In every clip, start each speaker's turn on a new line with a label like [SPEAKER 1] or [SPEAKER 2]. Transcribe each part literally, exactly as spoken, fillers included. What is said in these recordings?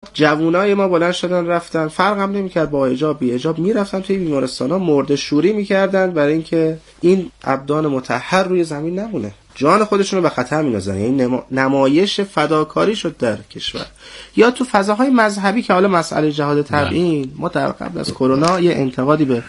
[SPEAKER 1] جوونای ما بلند شدن رفتن، فرق هم نمی‌کرد با حجاب بی حجاب، میرفتن توی بیمارستانا مرده شوری می‌کردن برای اینکه این ابدان مطهر روی زمین نمونه، جان خودشون رو به خطر می‌اندازن. یعنی نما... نمایش فداکاری شد در کشور. یا تو فضاهای مذهبی که حالا مسئله جهاد تبیین، ما در قبل از کرونا یه انتقادی به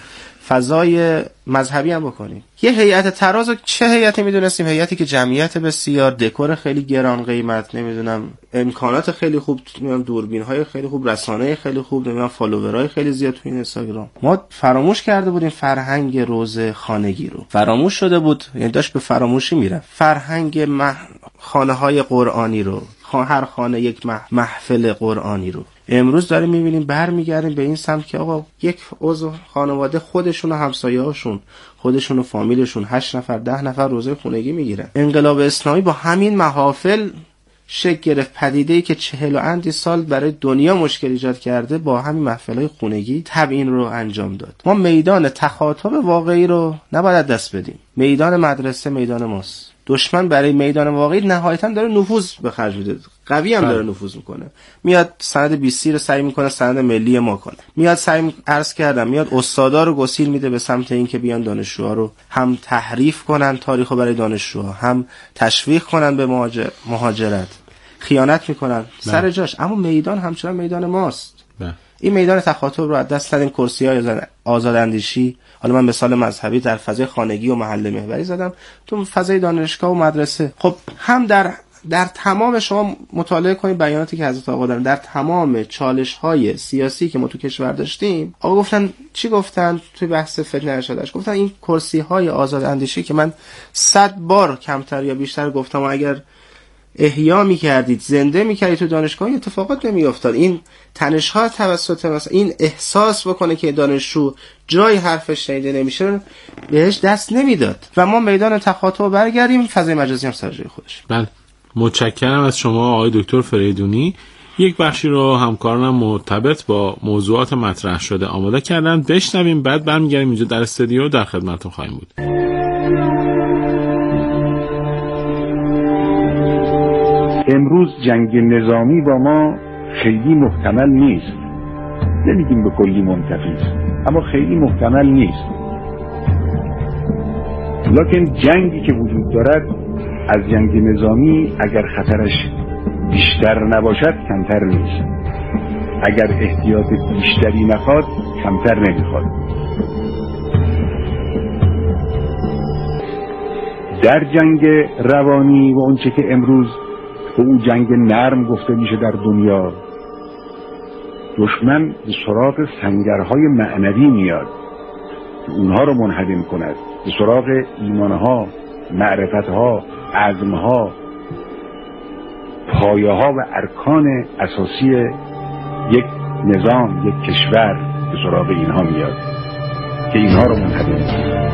[SPEAKER 1] فضای مذهبی هم بکنیم. یه هیئت تراز، چه هیئتی میدونستیم؟ هیئتی که جمعیت بسیار، دکور خیلی گران قیمت، نمیدونم امکانات خیلی خوب، نمیدونم دوربین‌های خیلی خوب، رسانه خیلی خوب، نمیدونم فالوورای خیلی زیاد تو این اینستاگرام. ما فراموش کرده بودیم فرهنگ روزه خانگی رو. فراموش شده بود، یعنی داشت به فراموشی میره. فرهنگ مح... خانه‌های قرآنی رو، هر خانه یک محفل قرآنی رو. امروز داریم میبینیم برمیگردیم به این سمت که آقا یک عضو خانواده خودشون و همسایه‌هاشون، خودشون و فامیلشون، هشت نفر ده نفر روزه خونگی میگیرن. انقلاب اسلامی با همین محافل شکل گرفت. پدیده‌ای که چهل و اندی سال برای دنیا مشکل ایجاد کرده، با همین محفل‌های خونگی تبیین رو انجام داد. ما میدان تخاطب واقعی رو نباید دست بدیم. میدان مدرسه میدان ماست. دشمن برای میدان واقعی نهایتاً داره نفوذ به خرج میده، قوی هم داره نفوذ میکنه. میاد سند بیستی رو سعی میکنه سند ملی ما کنه، میاد سعی عرض کردم میاد استادا رو گسیل میده به سمت این که بیان دانشجوها رو هم تحریف کنن تاریخو برای دانشجوها، هم تشویق کنن به مهاجر... مهاجرت، خیانت میکنن سر جاش. اما میدان همچنان میدان ماست. نه. این میدان تخاطب رو از دست دادیم. کرسی‌های آزاداندیشی، حالا من مثال مذهبی در فضای خانگی و محل محوری زدم، تو فضای دانشگاه و مدرسه. خب هم در در تمام، شما مطالعه کنید بیاناتی که حضرت آقا دارن، در تمام چالش‌های سیاسی که ما تو کشور داشتیم، آقا گفتن چی گفتن توی بحث فتنه ارشادش؟ گفتن این کرسی‌های آزاداندیشی که من صد بار کمتر یا بیشتر گفتم، و اگر احیا می‌کردید، زنده می‌کردید تو دانشگاه، اتفاقات نمی‌افتاد. این تنش‌ها توسط مثلا این احساس بکنه که دانشجو جای حرفش شنیده نمیشه، بهش دست نمیداد. و ما میدان تخاطب برگردیم، فضای مجازی هم سر جای خودش.
[SPEAKER 2] بله، متشکرم از شما آقای دکتر فریدونی. یک بخشی رو همکارانم مرتبط با موضوعات مطرح شده آماده کردن، بشنویم، بعد برمیگردیم اینجا در استودیو در خدمتتون خواهیم بود.
[SPEAKER 3] امروز جنگ نظامی با ما خیلی محتمل نیست. نمیگیم به کلی منتفی است، اما خیلی محتمل نیست. لکن جنگی که وجود دارد از جنگ نظامی اگر خطرش بیشتر نباشد کمتر نیست. اگر احتیاط بیشتری نخواد کمتر نمیخواد. در جنگ روانی و اونچه که امروز به اون جنگ نرم گفته میشه در دنیا، دشمن به سراغ سنگرهای معنوی میاد که اونها رو منهدم کند، به سراغ ایمانها، معرفتها، عزمها، پایه‌ها و ارکان اساسی یک نظام، یک کشور، به سراغ اینها میاد که اینها رو منهدم کند.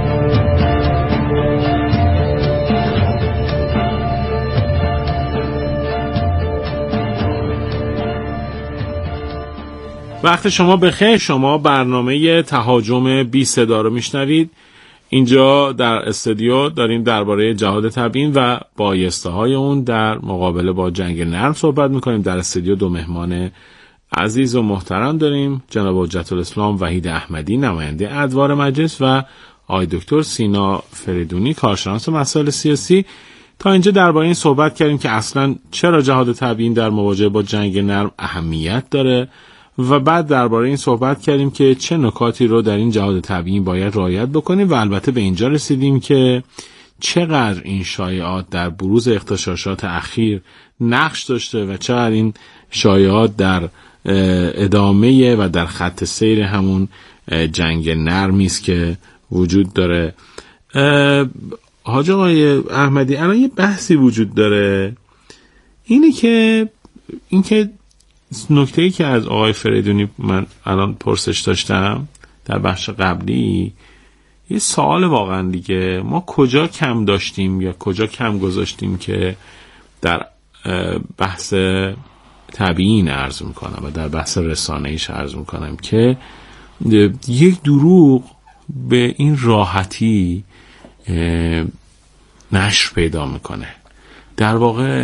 [SPEAKER 2] وقت شما بخیر. شما برنامه تهاجم بی صدا رو میشنوید. اینجا در استودیو داریم درباره جهاد تبیین و بایسته های اون در مقابله با جنگ نرم صحبت میکنیم. در استودیو دو مهمان عزیز و محترم داریم، جناب حجت الاسلام وحید احمدی، نماینده ادوار مجلس، و آقای دکتر سینا فریدونی، کارشناس مسائل سیاسی. تا اینجا درباره این صحبت کردیم که اصلا چرا جهاد تبیین در مواجهه با جنگ نرم اهمیت داره، و بعد درباره این صحبت کردیم که چه نکاتی رو در این جهاد تبیین باید رعایت بکنیم، و البته به اینجا رسیدیم که چقدر این شایعات در بروز اغتشاشات اخیر نقش داشته و چقدر این شایعات در ادامه و در خط سیر همون جنگ نرمی است که وجود داره. حاج آقای احمدی، الان یه بحثی وجود داره، اینه که این که نکته‌ای که از آقای فریدونی من الان پرسش داشتم در بخش قبلی، یه سوال واقعا دیگه، ما کجا کم داشتیم یا کجا کم گذاشتیم که در بحث تبیین عرض میکنم و در بحث رسانه‌ایش عرض میکنم که یک دروغ به این راحتی نشر پیدا میکنه. در واقع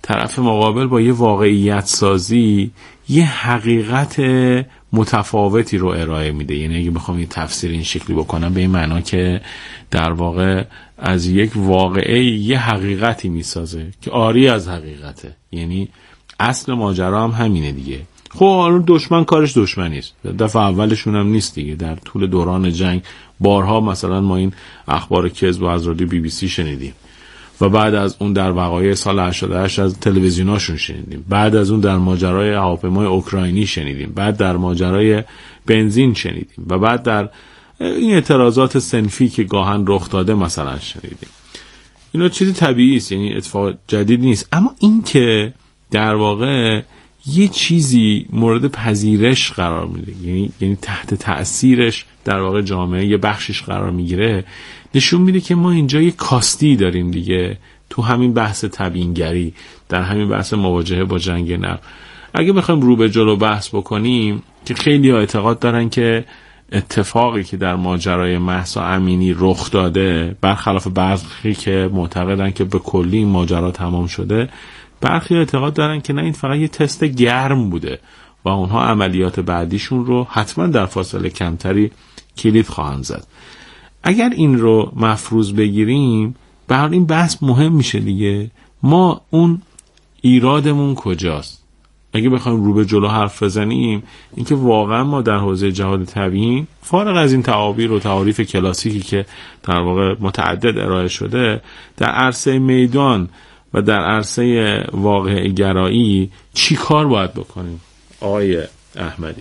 [SPEAKER 2] طرف مقابل با یه واقعیت سازی یه حقیقت متفاوتی رو ارائه میده. یعنی اگه بخوام یه تفسیر این شکلی بکنم به این معنا که در واقع از یک واقعه یه حقیقتی میسازه که آری از حقیقته. یعنی اصل ماجرا هم همینه دیگه. خب دشمن کارش دشمنی است، دفعه اولشون هم نیست دیگه. در طول دوران جنگ بارها مثلا ما این اخبار کذب از رادیو بی بی سی شنیدیم و بعد از اون در وقایع سال هشتاد و هشت از تلویزیوناشون شنیدیم، بعد از اون در ماجرای هواپیمای اوکراینی شنیدیم، بعد در ماجرای بنزین شنیدیم و بعد در این اعتراضات صنفی که گاهن رخ داده مثلا شنیدیم. اینا چیزی طبیعی است، یعنی اتفاق جدید نیست. اما این که در واقع یه چیزی مورد پذیرش قرار میده، یعنی یعنی تحت تأثیرش در واقع جامعه یه بخشش قرار میگیره، نشون میده که ما اینجا یه کاستی داریم دیگه تو همین بحث تبیینگری، در همین بحث مواجهه با جنگ نفت. اگه بخوایم رو به جلو بحث بکنیم که خیلی ها اعتقاد دارن که اتفاقی که در ماجرای مهسا امینی رخ داده، برخلاف برخی که معتقدن که به کلی این ماجرا تمام شده، برخی اعتقاد دارن که نه، این فقط یه تست گرم بوده و اونها عملیات بعدیشون رو حتما در فاصله کمتری کلید خواهند زد. اگر این رو مفروض بگیریم، برای این بحث مهم میشه دیگه. ما اون ایرادمون کجاست؟ اگه بخوایم رو به جلو حرف بزنیم، اینکه واقعا ما در حوزه جهاد تبیین، فارغ از این تعابیر و تعاریف کلاسیکی که در واقع متعدد ارائه شده، در عرصه میدان و در عرصه واقع گرایی چی کار باید بکنیم؟ آقای احمدی.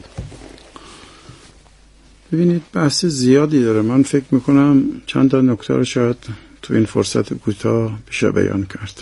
[SPEAKER 4] ببینید بحث زیادی داره. من فکر میکنم چند تا نکته رو شاید تو این فرصت کوتاه بشه بیان کرد.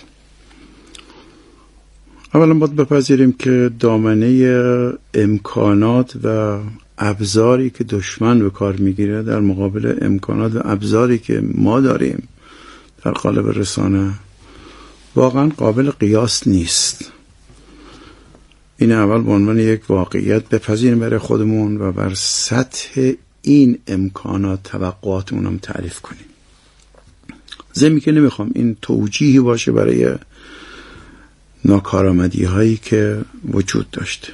[SPEAKER 4] اولا باید بپذیریم که دامنه امکانات و ابزاری که دشمن به کار میگیره در مقابل امکانات و ابزاری که ما داریم در قالب رسانه واقعا قابل قیاس نیست. این اول به عنوان یک واقعیت بپذیریم برای خودمون و بر سطح این امکانات توقعاتمون هم تعریف کنیم. ضمن که نمیخوام این توجیهی باشه برای ناکارآمدی هایی که وجود داشته.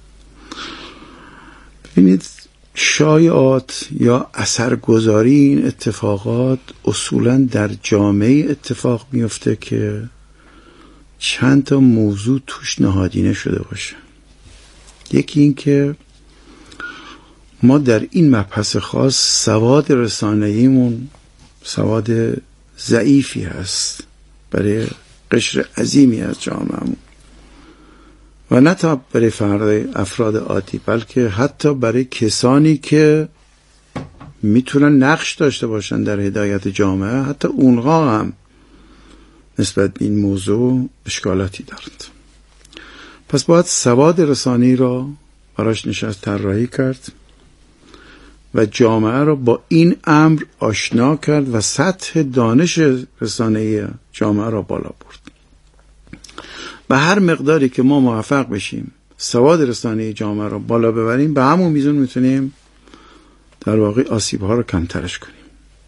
[SPEAKER 4] ببینید شایعات یا اثرگذاری این اتفاقات اصولا در جامعه اتفاق میفته که چند تا موضوع توش نهادینه شده باشه. یکی این که ما در این مبحث خاص سواد رسانه‌ایمون سواد ضعیفی هست برای قشر عظیمی از جامعهمون و نه تا برای فرد افراد عادی، بلکه حتی برای کسانی که میتونن نقش داشته باشن در هدایت جامعه، حتی اونها هم نسبت به این موضوع اشکالاتی دارند. پس باید سواد رسانی را براش نشست طراحی کرد و جامعه را با این امر آشنا کرد و سطح دانش رسانه‌ای جامعه را بالا برد. به هر مقداری که ما موفق بشیم سواد رسانه‌ای جامعه را بالا ببریم، به همون میزون میتونیم در واقع آسیب‌ها را کمترش کنیم.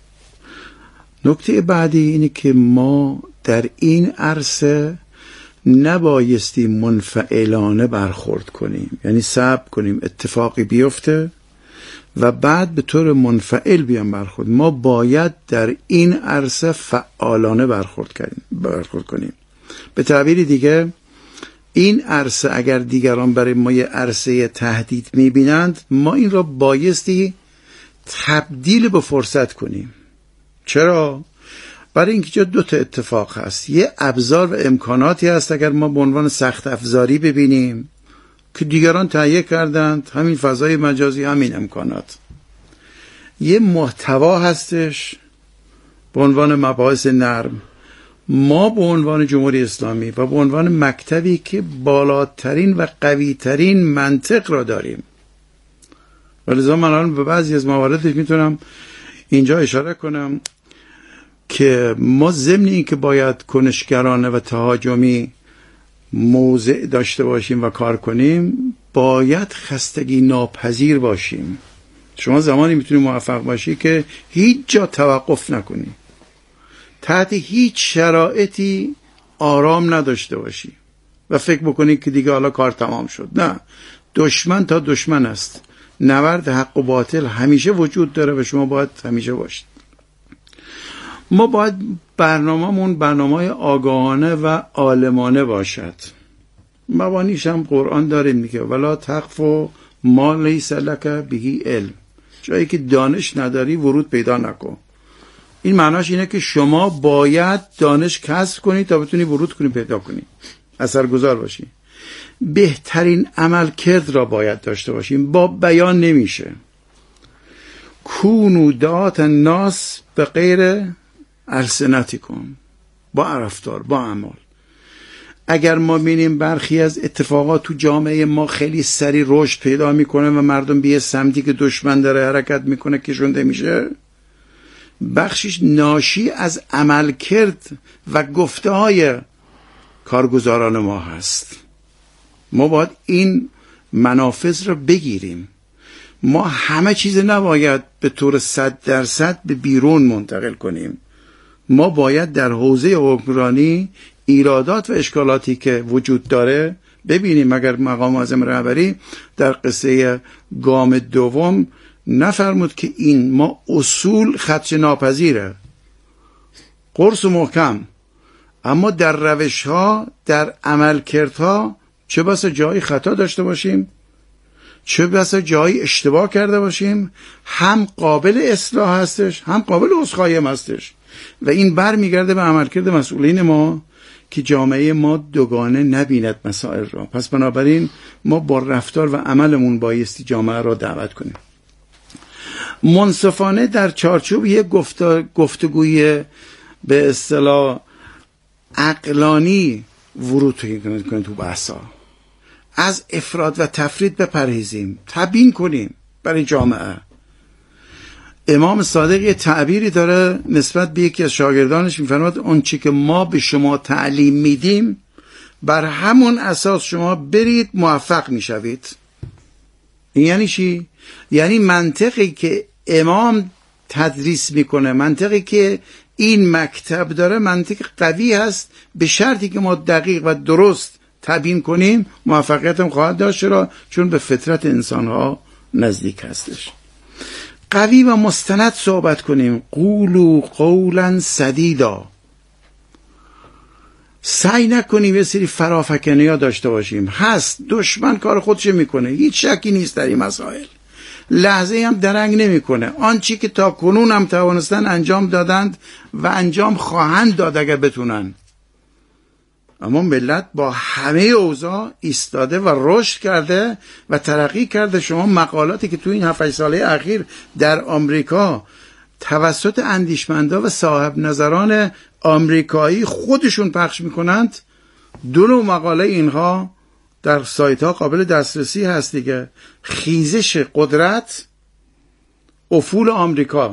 [SPEAKER 4] نکته بعدی اینه که ما در این عرصه نبایستی منفعلانه برخورد کنیم، یعنی صبر کنیم اتفاقی بیفته و بعد به طور منفعل بیان برخورد. ما باید در این عرصه فعالانه برخورد کنیم برخورد کنیم به تعبیر دیگه این عرصه اگر دیگران برای ما یه عرصه تهدید میبینند، ما این را بایستی تبدیل به فرصت کنیم. چرا؟ برای اینکه جا دو تا اتفاق هست. یه ابزار و امکاناتی هست اگر ما به عنوان سخت افزاری ببینیم که دیگران تهیه کردند، همین فضای مجازی، همین امکانات. یه محتوا هستش به عنوان مباحث نرم. ما به عنوان جمهوری اسلامی و به عنوان مکتبی که بالاترین و قویترین منطق را داریم، ولذا من الان به بعضی از موارد میتونم اینجا اشاره کنم که ما ضمن این که باید کنشگرانه و تهاجمی موضع داشته باشیم و کار کنیم، باید خستگی ناپذیر باشیم. شما زمانی میتونی موفق باشی که هیچ جا توقف نکنی، تحت هیچ شرایطی آرام نداشته باشی. و فکر بکنید که دیگه حالا کار تمام شد. نه، دشمن تا دشمن است. نبرد حق و باطل همیشه وجود داره و شما باید همیشه باشید. ما باید برنامه‌مون برنامه آگاهانه و عالمانه باشد. مبانیش هم قرآن داره میگه ولا تقف ما لیس لک به علم. جایی که دانش نداری ورود پیدا نکن. این معناش اینه که شما باید دانش کسب کنی تا بتونی ورود کنی پیدا کنی، اثرگذار باشی. بهترین عمل کرد را باید داشته باشیم، با بیان نمیشه. کونو دعات الناس به غیر السنتکم، با رفتار، با عمل. اگر ما ببینیم برخی از اتفاقات تو جامعه ما خیلی سریع رشد پیدا میکنه و مردم به سمتی که دشمن داره حرکت میکنه کشونده میشه، بخشش ناشی از عمل کرد و گفته های کارگزاران ما هست. ما باید این منافذ را بگیریم. ما همه چیز نباید به طور صد درصد به بیرون منتقل کنیم. ما باید در حوزه حکمرانی ایرادات و اشکالاتی که وجود داره ببینیم. اگر مقام اعظم رهبری در قصه گام دوم نفرمود که این ما اصول خدشه ناپذیره، قرص و محکم، اما در روش ها، در عمل کردها چه بسا جایی خطا داشته باشیم، چه بسا جایی اشتباه کرده باشیم، هم قابل اصلاح هستش هم قابل عذرخواهی هستش و این بر میگرده به عملکرد مسئولین ما که جامعه ما دوگانه نبیند مسائل را. پس بنابراین ما با رفتار و عملمون بایستی جامعه را دعوت کنیم. منصفانه در چارچوب یک گفتگوی به اصطلاح عقلانی ورود کنیم تو بحثا. از افراط و تفرید بپرهیزیم، تبیین کنیم برای جامعه. امام صادق یه تعبیری داره نسبت به یکی از شاگردانش، میفرماد اون چی که ما به شما تعلیم میدیم بر همون اساس شما برید موفق میشوید. این یعنی چی؟ یعنی منطقی که امام تدریس میکنه، منطقی که این مکتب داره منطق قوی هست، به شرطی که ما دقیق و درست تبیین کنیم موفقیت هم خواهد داشت، را چون به فطرت انسانها نزدیک هستش. قوی و مستند صحبت کنیم. قولوا قولا سدیدا. سعی نکنیم یه سری فرافکنی ها داشته باشیم. هست دشمن کار خودش میکنه، هیچ شکی نیست در این مسائل، لحظه هم درنگ نمیکنه. آنچه که تا کنون هم توانستن انجام دادند و انجام خواهند داد اگر بتونن. اما ملت با همه اوضاع ایستاده و رشد کرده و ترقی کرده. شما مقالاتی که تو این هفت ساله اخیر در آمریکا توسط اندیشمندا و صاحب نظران آمریکایی خودشون پخش میکنند، دو نوع مقاله اینها در سایت ها قابل دسترسی هست دیگه. خیزش قدرت، افول آمریکا.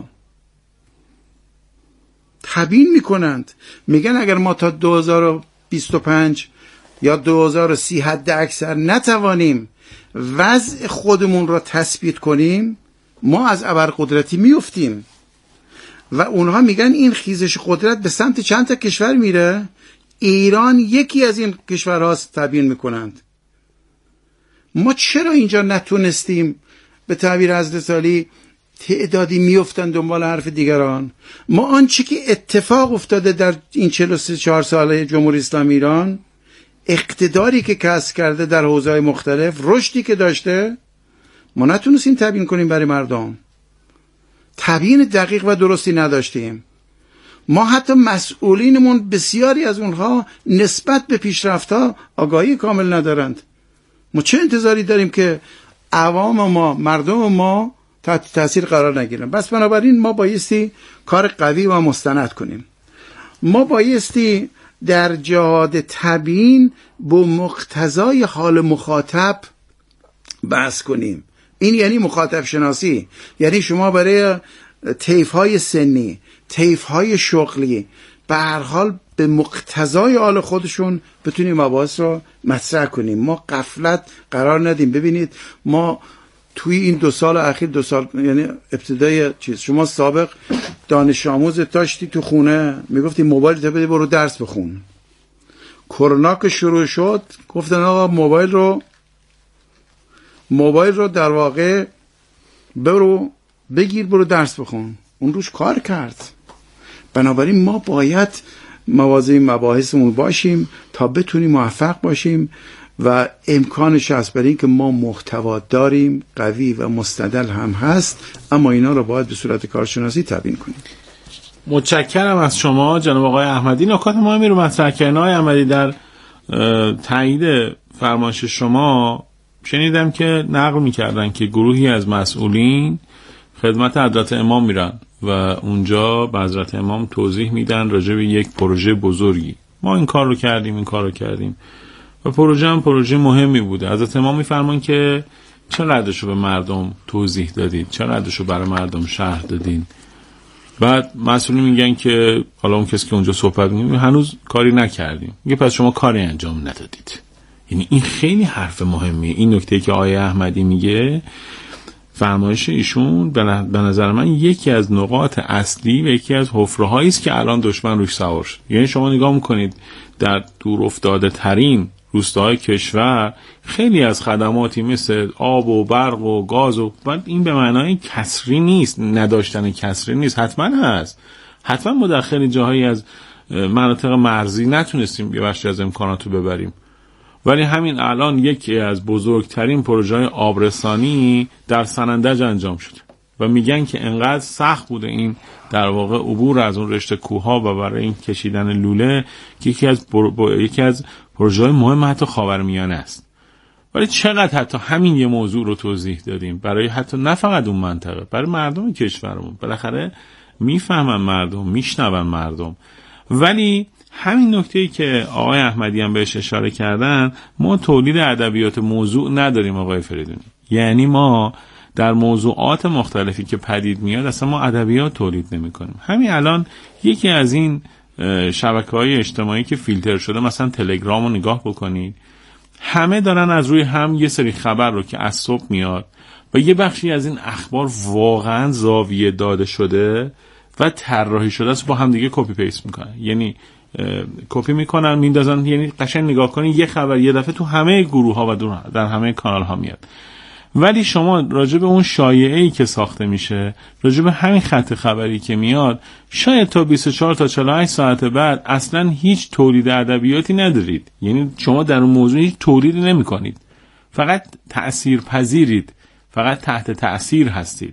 [SPEAKER 4] تبیین میکنند، میگن اگر ما تا دو هزار و بیست و پنج یا دو هزار و سی حد اکثر نتوانیم وضع خودمون را تثبیت کنیم، ما از ابرقدرتی میفتیم. و اونها میگن این خیزش قدرت به سمت چند تا کشور میره، ایران یکی از این کشورهاست تبیین میکنند. ما چرا اینجا نتونستیم به تعبیر حضرت علی تعدادی میفتن دنبال حرف دیگران؟ ما آنچه که اتفاق افتاده در این چهل و چهار ساله جمهوری اسلامی ایران، اقتداری که کسب کرده در حوزه‌های مختلف، رشدی که داشته، ما نتونستیم تبیین کنیم برای مردم. تبیین دقیق و درستی نداشتیم. ما حتی مسئولینمون بسیاری از اونها نسبت به پیشرفت‌ها آگاهی کامل ندارند. ما چه انتظاری داریم که عوام ما، مردم ما تحت تاثیر قرار نگیرن؟ بس بنابراین ما بایستی کار قوی و مستند کنیم. ما بایستی در جهاد تبیین با مقتضای حال مخاطب بحث کنیم. این یعنی مخاطب شناسی، یعنی شما برای طیف‌های سنی، طیف‌های شغلی، به هر حال به مقتضای حال خودشون بتونیم مباحث رو مطرح کنیم. ما غفلت قرار ندیم. ببینید ما توی این دو سال اخیر، دو سال یعنی ابتدای چیز، شما سابق دانش آموز داشتی تو خونه، میگفتی موبایل تو بده برو درس بخون. کرونا که شروع شد گفتن آقا موبایل رو موبایل رو در واقع برو بگیر برو درس بخون. اون روش کار کرد. بنابراین ما باید مواظب مباحثمون باشیم تا بتونیم موفق باشیم و امکانش هست، برای اینکه ما محتوا داریم قوی و مستدل هم هست، اما اینا رو باید به صورت کارشناسی تبیین کنیم.
[SPEAKER 2] متشکرم از شما جناب آقای احمدی. نکات مهمی رو مطرح کردن. آقای احمدی، در تایید فرمایش شما شنیدم که نقل می‌کردن که گروهی از مسئولین خدمت حضرت امام میرن و اونجا به حضرت امام توضیح میدن راجع به یک پروژه بزرگی. ما این کار رو کردیم، این کار رو کردیم و پروژه هم پروژه مهمی بوده. حضرت امام میفرمان که چقدرش رو به مردم توضیح دادید، چقدرش رو برای مردم شرح دادین. بعد مسئولین میگن که حالا اون کسی که اونجا صحبت می‌کنه هنوز کاری نکردیم. میگه پس شما کاری انجام ندادید. یعنی این خیلی حرف مهمیه. این نکته که آقای احمدی میگه، فرمایش ایشون به نظر من یکی از نقاط اصلی و یکی از حفره‌هایی است که الان دشمن روش سوار شد. یعنی شما نگاه میکنید در دور افتاده ترین روستاهای کشور خیلی از خدماتی مثل آب و برق و گاز و بعد این به معنای کسری نیست، نداشتن کسری نیست، حتما هست. حتما ما در خیلی جاهایی از مناطق مرزی نتونستیم یه بخشی از امکاناتو ببریم، ولی همین الان یکی از بزرگترین پروژه‌های آبرسانی در سنندج انجام شده و میگن که انقدر سخت بوده این در واقع عبور از اون رشته کوه‌ها و برای این کشیدن لوله که یکی از بر... یکی از پروژه‌های مهم حتی خاورمیانه است. ولی چقدر حتی همین یه موضوع رو توضیح دادیم برای حتی نه فقط اون منطقه، برای مردم کشورمون. بالاخره میفهمن مردم، میشنون مردم. ولی همین نکته‌ای که آقای احمدی هم بهش اشاره کردن، ما تولید ادبیات موضوع نداریم آقای فریدونی. یعنی ما در موضوعات مختلفی که پدید میاد اصلا ما ادبیات تولید نمی‌کنیم. همین الان یکی از این شبکه‌های اجتماعی که فیلتر شده، مثلا تلگرام رو نگاه بکنید، همه دارن از روی هم یه سری خبر رو که از صبح میاد و یه بخشی از این اخبار واقعا زاویه داده شده و طراحی شده است با هم دیگه کپی پیست میکنن. یعنی کپی میکنن میندازن، یعنی قشنگ نگاه کنین یه خبر یه دفعه تو همه گروه ها و در همه کانال ها میاد. ولی شما راجع به اون شایعه‌ای که ساخته میشه، راجع به همین خط خبری که میاد، شاید تا بیست و چهار تا چهل و هشت ساعت بعد اصلا هیچ تولید ادبیاتی ندارید. یعنی شما در اون موضوع هیچ تولیدی نمی‌کنید، فقط تأثیر پذیرید، فقط تحت تأثیر هستید.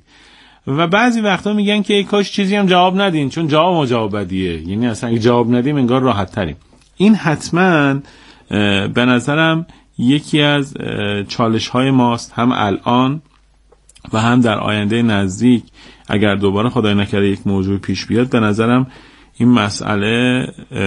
[SPEAKER 2] و بعضی وقتا میگن که ای کاش چیزی هم جواب ندین، چون جواب ما جواب بدیه. یعنی اصلا اگه جواب ندیم انگار راحت تریم. این حتما به نظرم یکی از چالش های ماست، هم الان و هم در آینده نزدیک. اگر دوباره خدای نکرده یک موضوع پیش بیاد، به نظرم این مسئله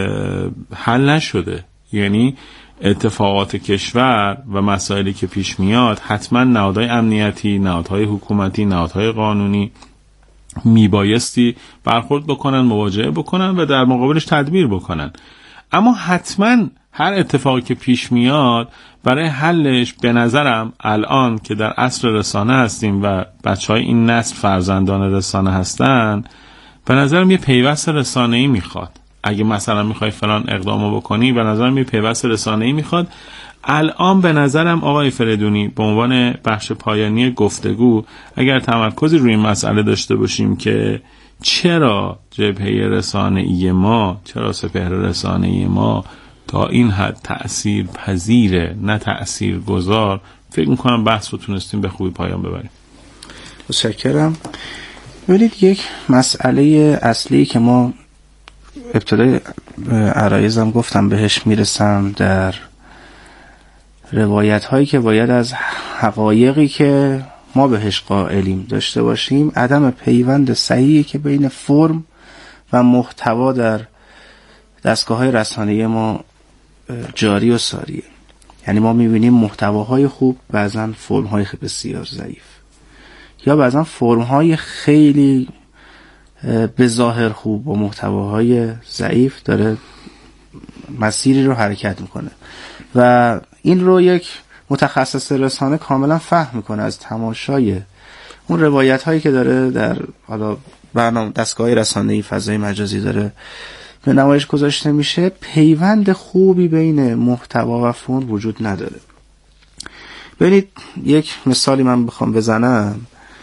[SPEAKER 2] حل نشده. یعنی اتفاقات کشور و مسائلی که پیش میاد، حتما نهادهای امنیتی، نهادهای حکومتی، نهادهای قانونی میبایستی برخورد بکنن، مواجهه بکنن و در مقابلش تدبیر بکنن. اما حتما هر اتفاقی که پیش میاد برای حلش به نظرم الان که در عصر رسانه هستیم و بچهای این نسل فرزندان رسانه هستن، به نظرم یه پیوست رسانه‌ای میخواد. اگه مثلا میخوای فلان اقدامو بکنی، به نظرم یه پیوست رسانه‌ای میخواد. الان به نظرم آقای فریدونی به عنوان بخش پایانی گفتگو اگر تمرکزی روی این مسئله داشته باشیم که چرا جبهه رسانه‌ای ما، چرا سپهر رسانه‌ای ما تا این حد تأثیر پذیره نه تأثیر گذار، فکر میکنم بحث رو تونستیم به خوبی پایان ببریم.
[SPEAKER 1] متشکرم. ببینید، یک مسئله اصلی که ما ابتدای عرایزم گفتم بهش میرسم، در روایت هایی که باید از حقایقی که ما بهش قائلیم داشته باشیم، عدم پیوند صحیحی که بین فرم و محتوا در دستگاه های رسانه‌ای ما جاری و ساریه. یعنی ما میبینیم محتواهای خوب بعضن فرم‌های بسیار ضعیف، یا بعضن فرم‌های خیلی به ظاهر خوب و محتواهای ضعیف داره مسیری رو حرکت میکنه و این رو یک متخصص رسانه کاملا فهم میکنه از تماشای اون روایت هایی که داره در حالا برنامه دستگاه رسانه‌ای فضای مجازی داره به نمایش گذاشته میشه پیوند خوبی بین محتوا و فون وجود نداره. ببینید یک مثالی من بخوام بزنم،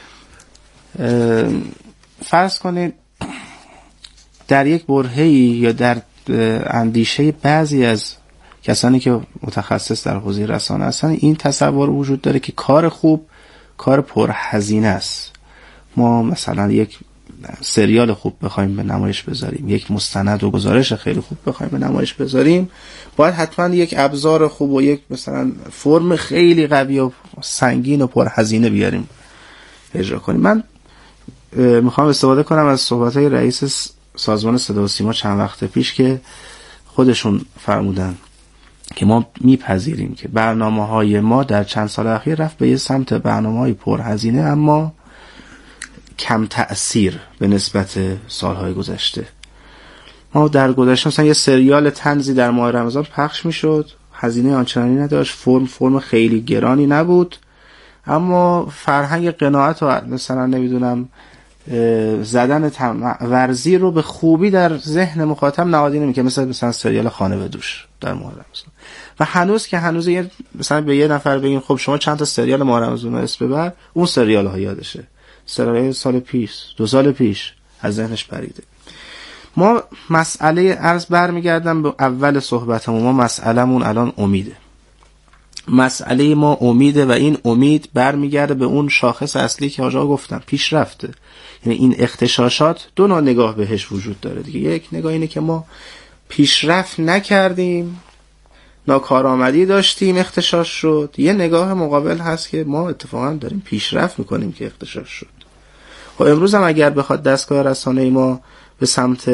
[SPEAKER 1] فرض کنید در یک برهه‌ای یا در اندیشه بعضی از کسانی که متخصص در حوزه رسانه هستن این تصور وجود داره که کار خوب کار پرهزینه است. ما مثلا یک سریال خوب بخوایم به نمایش بذاریم، یک مستند و گزارش خیلی خوب بخوایم به نمایش بذاریم، باید حتما یک ابزار خوب و یک مثلا فرم خیلی قوی و سنگین و پرهزینه بیاریم اجرا کنیم. من میخوام استفاده کنم از صحبت‌های رئیس سازمان صدا و سیما چند وقت پیش که خودشون فرمودن که ما میپذیریم که برنامه‌های ما در چند سال اخیر رفت به یه سمت برنامه‌های پرهزینه اما کم تأثیر به نسبت سالهای گذشته. ما در گذشته مثلا یه سریال طنزی در ماه رمضان پخش میشد، هزینه آنچنانی نداشت، فرم فرم خیلی گرانی نبود، اما فرهنگ قناعت و مثلا نمیدونم زدن ورزی رو به خوبی در ذهن مخاطب نهادینه میکنه، مثلا مثلا سریال خانه به دوش در ماه رمضان. و هنوز که هنوز یه مثلا به یه نفر بگیم خب شما چند تا سریال ماه رمضان اسم ببر، اون سریال ها یادشه، سریال سال پیش دو سال پیش از ذهنش پریده. ما مسئله عرض برمیگردم به اول صحبتمون، ما مسئلهمون الان امیده. مسئله ما امیده و این امید برمیگرده به اون شاخص اصلی که آجا گفتم، پیشرفته. یعنی این اختشاشات دو نوع نگاه بهش وجود داره دیگه. یک نگاه اینه که ما پیشرفت نکردیم، ناکارآمدی داشتیم، اختشاش شد. یه نگاه مقابل هست که ما اتفاقا داریم پیشرفت میکنیم که اختشاش شد. خب امروز هم اگر بخواد دستگاه رسانه‌ای ما به سمت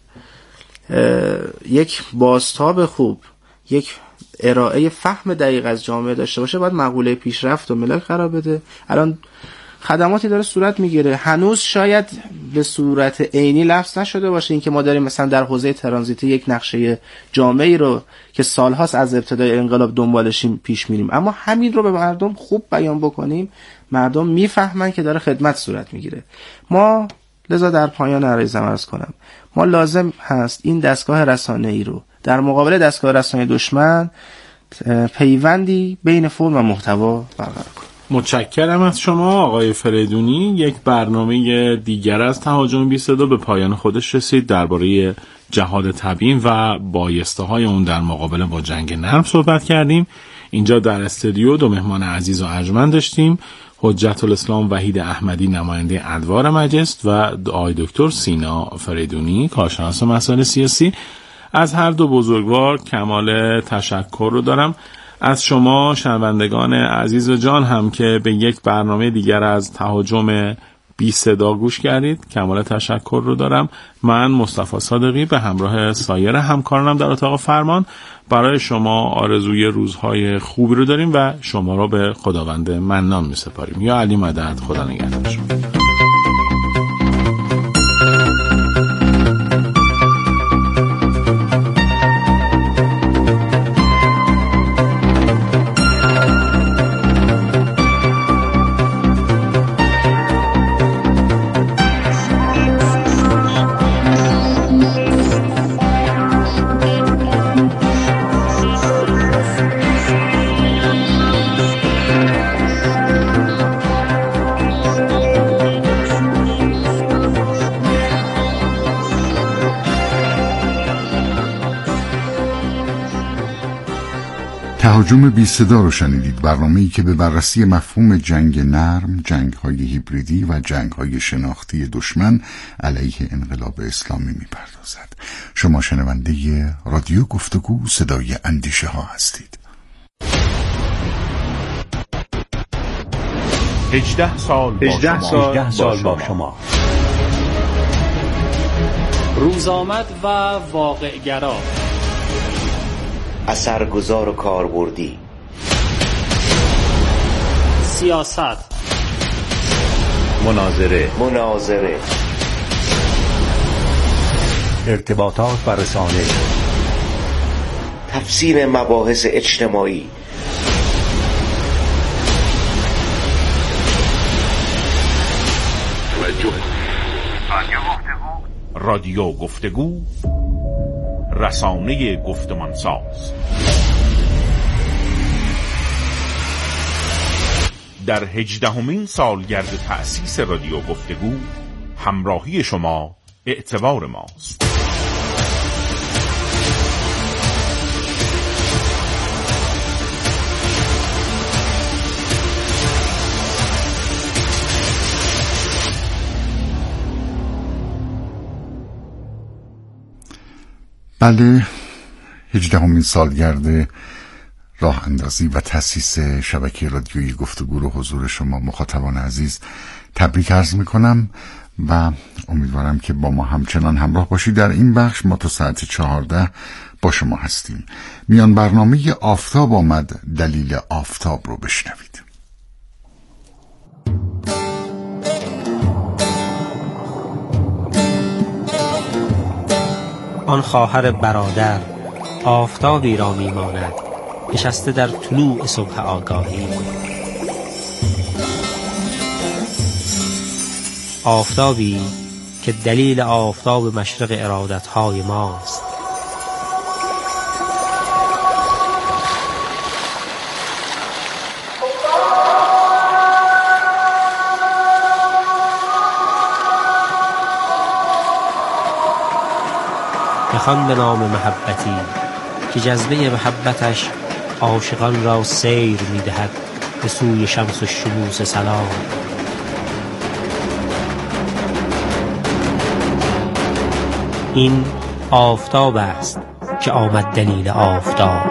[SPEAKER 1] یک بازتاب خوب، یک ارائه فهم دقیق از جامعه داشته باشه، باید مقوله پیشرفت و ملاک قرار بده. الان خدماتی داره صورت میگیره، هنوز شاید به صورت عینی لفظ نشده باشه این که ما داریم مثلا در حوزه ترانزیت یک نقشه جامعی رو که سالهاست از ابتدای انقلاب دنبالشیم پیش میریم، اما همین رو به مردم خوب بیان بکنیم، مردم میفهمن که داره خدمت صورت میگیره. ما لذا در پایان عرضم عرض کنم، ما لازم هست این دستگاه رسانه‌ای رو در مقابل دستگاه رسانه دشمن پیوندی بین فرم و محتوا برقرار کنیم.
[SPEAKER 2] متشکرم از شما آقای فریدونی. یک برنامه دیگر از تهاجم بیست و دو به پایان خودش رسید. درباره جهاد تبیین و بایسته‌های اون در مقابله با جنگ نرم صحبت کردیم. اینجا در استودیو دو مهمان عزیز و ارجمند داشتیم، حجت الاسلام وحید احمدی نماینده ادوار مجلس و آقای دکتر سینا فریدونی کارشناس مسائل سیاسی. از هر دو بزرگوار کمال تشکر رو دارم. از شما شنوندگان عزیز و جان هم که به یک برنامه دیگر از تهاجم بی صدا گوش کردید کمال تشکر رو دارم. من مصطفی صادقی به همراه سایر همکارانم در اتاق فرمان برای شما آرزوی روزهای خوبی رو داریم و شما رو به خداوند منان می سپاریم. یا علی مدد، خدا نگهدار شما.
[SPEAKER 5] تهاجم بی صدا رو شنیدید، برنامه‌ای که به بررسی مفهوم جنگ نرم، جنگ‌های هیبریدی و جنگ‌های شناختی دشمن علیه انقلاب اسلامی می‌پردازد. شما شنونده رادیو گفتگو صدای اندیشه ها هستید.
[SPEAKER 6] هجده سال با
[SPEAKER 7] هجده
[SPEAKER 6] شما.
[SPEAKER 7] سال, هجده سال با شما.
[SPEAKER 8] روزآمد و واقع‌گرا،
[SPEAKER 9] اثرگذار و کاربردی،
[SPEAKER 8] سیاست،
[SPEAKER 7] مناظره
[SPEAKER 9] مناظره،
[SPEAKER 7] ارتباطات و رسانه،
[SPEAKER 9] تفسیر مباحث اجتماعی،
[SPEAKER 6] رادیو گفتگو رادیو گفتگو رسانه گفتمان ساز. در هجدهمین سالگرد تأسیس رادیو گفتگو همراهی شما اعتبار ماست.
[SPEAKER 5] بله، هجدهمین سالگرد راه اندازی و تأسیس شبکه رادیویی گفتگو رو حضور شما مخاطبان عزیز تبریک عرض میکنم و امیدوارم که با ما همچنان همراه باشید. در این بخش ما تا ساعت چهارده با شما هستیم. میان برنامه آفتاب آمد، دلیل آفتاب رو بشنوید.
[SPEAKER 10] آن خواهر برادر آفتابی را میماند، نشسته در طلوع صبح آگاهی. آفتابی که دلیل آفتاب مشرق ارادتهای ماست. بخوان به نام محبتی که جذبه محبتش عاشقان را سیر می‌دهد به سوی شمس الشموس سلام. این آفتاب است که آمد دلیل آفتاب.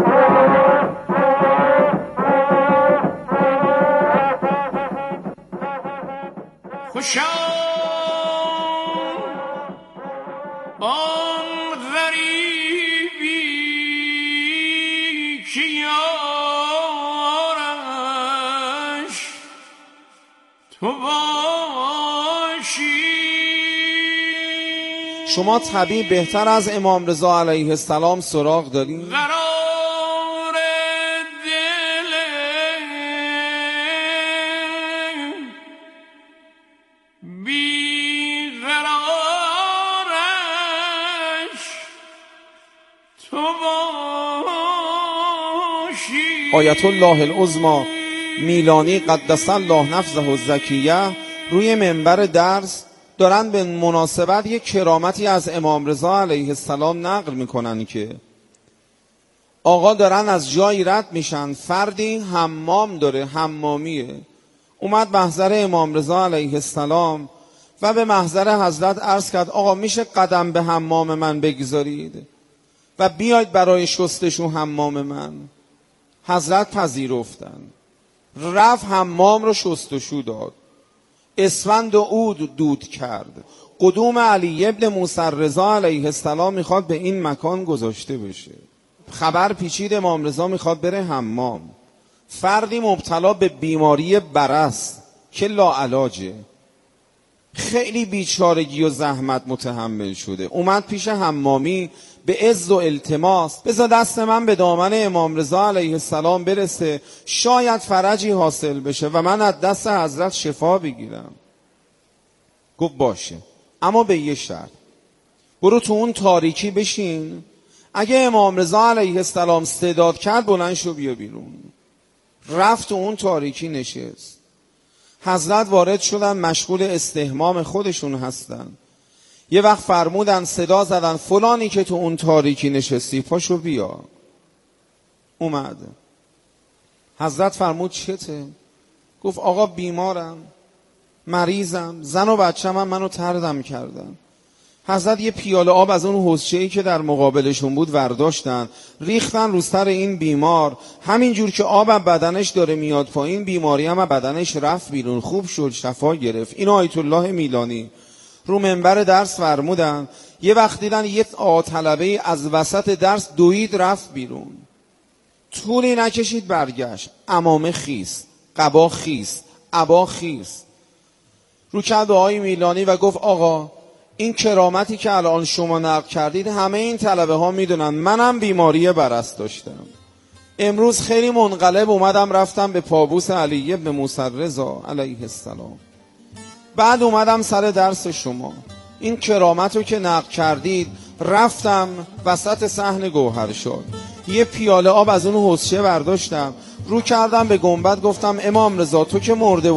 [SPEAKER 11] خوشا آن غریبی که یارش تو باشی.
[SPEAKER 12] شما طبیب بهتر از امام رضا علیه السلام سراغ دارین؟
[SPEAKER 11] قرار دل بی قرارش تو باشی.
[SPEAKER 12] آیت الله العظمی میلانی قدس الله نفسه الزکیه روی منبر درس دارن به مناسبت یک کرامتی از امام رضا علیه السلام نقل میکنن که آقا دارن از جایی رد میشن، فردی حمام داره، حمامیه، اومد محضر امام رضا علیه السلام و به محضر حضرت عرض کرد آقا میشه قدم به حمام من بگذارید و بیاید برای شستشو حمام من. حضرت پذیرفتن، رفت حمام رو شستشو داد، اسفند و عود دود کرد. قدوم علی ابن موسی رضا علیه السلام میخواد به این مکان گذاشته بشه. خبر پیچید امام رضا میخواد بره حمام. فردی مبتلا به بیماری برص که لاعلاجه، خیلی بیچارگی و زحمت متحمل شده، اومد پیش حمامی به عز و التماس بذار دست من به دامن امام رضا علیه السلام برسه، شاید فرجی حاصل بشه و من از دست حضرت شفا بگیرم. گفت باشه، اما به یه شرط، برو تو اون تاریکی بشین، اگه امام رضا علیه السلام استعداد کرد بلند شو بیا بیرون. رفت تو اون تاریکی نشست. حضرت وارد شدن، مشغول استحمام خودشون هستن. یه وقت فرمودن، صدا زدن فلانی که تو اون تاریکی نشستی پاشو بیا. اومد. حضرت فرمود چته؟ گفت آقا بیمارم، مریضم، زن و بچه‌م هم منو طردم کردن. حضرت یه پیاله آب از اون حوضچه‌ای که در مقابلشون بود ورداشتن، ریختن رو سر این بیمار. همینجور که آب از بدنش داره میاد پایین، بیماری هم از بدنش رفت بیرون، خوب شد، شفا گرفت. این آیت الله میلانی رو منبر درس فرمودن. یه وقت دیدن یه طلبه از وسط درس دوید رفت بیرون، طولی نکشید برگشت، عمامه خیس، قبا خیس، عبا خیس. رو کرد به آقای میلانی و گفت آقا این کرامتی که الان شما نقل کردید همه این طلبه ها میدونن منم بیماری برص داشتم. امروز خیلی منقلب اومدم رفتم به پابوس علی ابن موسی رضا علیه السلام. بعد اومدم سر درس شما، این کرامت رو که نقل کردید رفتم وسط صحن گوهر شد، یه پیاله آب از اون حوضچه برداشتم، رو کردم به گنبد، گفتم امام رضا تو که مرده